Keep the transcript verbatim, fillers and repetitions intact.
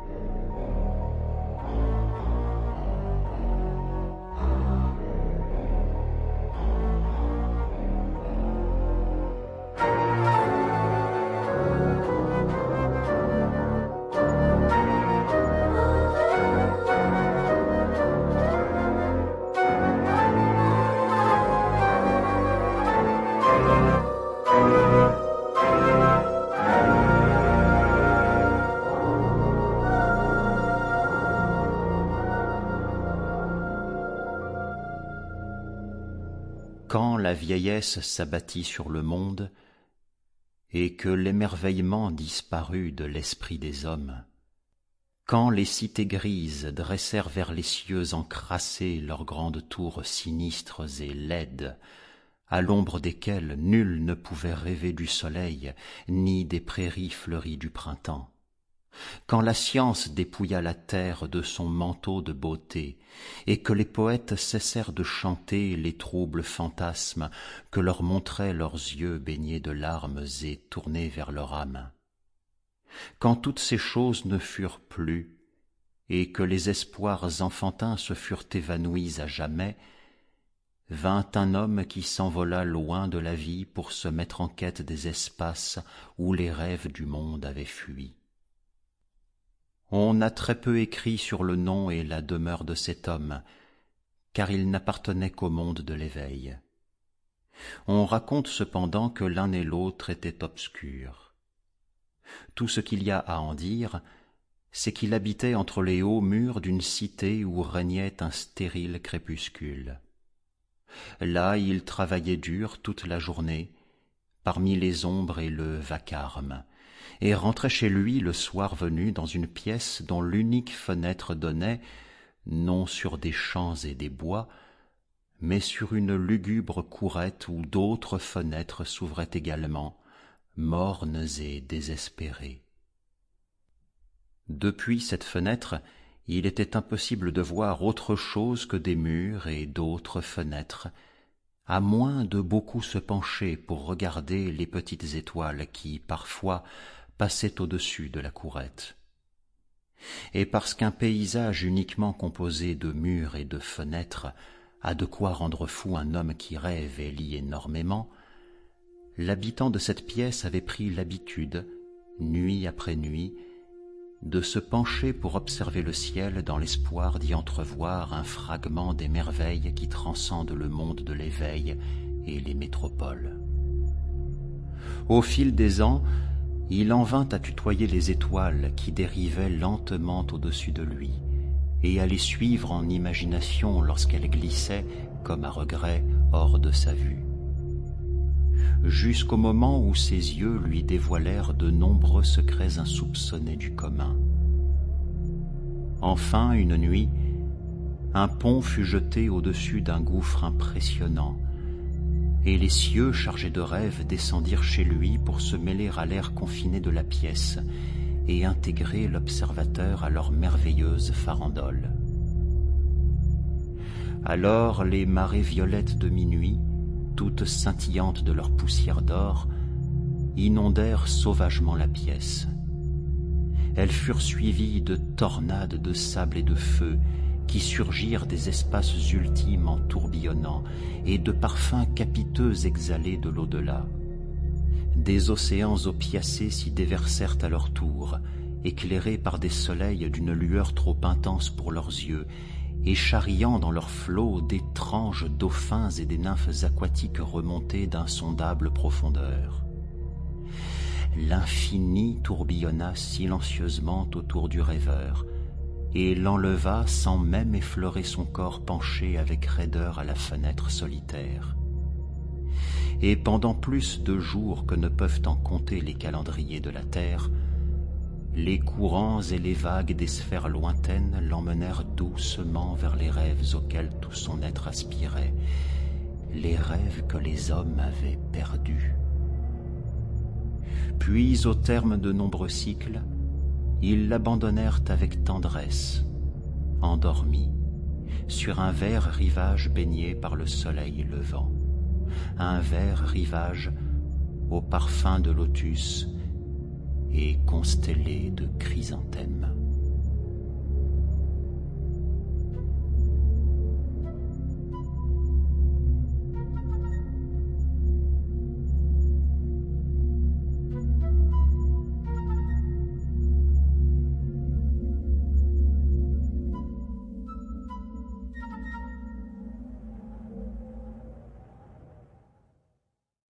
Quand la vieillesse s'abattit sur le monde, et que l'émerveillement disparut de l'esprit des hommes, quand les cités grises dressèrent vers les cieux encrassés leurs grandes tours sinistres et laides, à l'ombre desquelles nul ne pouvait rêver du soleil, ni des prairies fleuries du printemps, quand la science dépouilla la terre de son manteau de beauté, et que les poètes cessèrent de chanter les troubles fantasmes que leur montraient leurs yeux baignés de larmes et tournés vers leur âme, quand toutes ces choses ne furent plus, et que les espoirs enfantins se furent évanouis à jamais, vint un homme qui s'envola loin de la vie pour se mettre en quête des espaces où les rêves du monde avaient fui. On a très peu écrit sur le nom et la demeure de cet homme, car il n'appartenait qu'au monde de l'éveil. On raconte cependant que l'un et l'autre étaient obscurs. Tout ce qu'il y a à en dire, c'est qu'il habitait entre les hauts murs d'une cité où régnait un stérile crépuscule. Là il travaillait dur toute la journée, parmi les ombres et le vacarme, et rentrait chez lui le soir venu dans une pièce dont l'unique fenêtre donnait, non sur des champs et des bois, mais sur une lugubre courette où d'autres fenêtres s'ouvraient également, mornes et désespérées. Depuis cette fenêtre, il était impossible de voir autre chose que des murs et d'autres fenêtres, à moins de beaucoup se pencher pour regarder les petites étoiles qui, parfois, passaient au-dessus de la courette. Et parce qu'un paysage uniquement composé de murs et de fenêtres a de quoi rendre fou un homme qui rêve et lit énormément, l'habitant de cette pièce avait pris l'habitude, nuit après nuit, de se pencher pour observer le ciel dans l'espoir d'y entrevoir un fragment des merveilles qui transcendent le monde de l'éveil et les métropoles. Au fil des ans, il en vint à tutoyer les étoiles qui dérivaient lentement au-dessus de lui, et à les suivre en imagination lorsqu'elles glissaient, comme à regret, hors de sa vue. Jusqu'au moment où ses yeux lui dévoilèrent de nombreux secrets insoupçonnés du commun. Enfin, une nuit, un pont fut jeté au-dessus d'un gouffre impressionnant, et les cieux chargés de rêves descendirent chez lui pour se mêler à l'air confiné de la pièce et intégrer l'observateur à leur merveilleuse farandole. Alors les marées violettes de minuit, toutes scintillantes de leur poussière d'or, inondèrent sauvagement la pièce. Elles furent suivies de tornades de sable et de feu qui surgirent des espaces ultimes en tourbillonnant et de parfums capiteux exhalés de l'au-delà. Des océans opiacés s'y déversèrent à leur tour, éclairés par des soleils d'une lueur trop intense pour leurs yeux, et charriant dans leurs flots d'étranges dauphins et des nymphes aquatiques remontées d'insondables profondeurs. L'infini tourbillonna silencieusement autour du rêveur, et l'enleva sans même effleurer son corps penché avec raideur à la fenêtre solitaire. Et pendant plus de jours que ne peuvent en compter les calendriers de la terre, les courants et les vagues des sphères lointaines l'emmenèrent doucement vers les rêves auxquels tout son être aspirait, les rêves que les hommes avaient perdus. Puis, au terme de nombreux cycles, ils l'abandonnèrent avec tendresse, endormi, sur un vert rivage baigné par le soleil levant, un vert rivage au parfum de lotus et constellé de chrysanthèmes.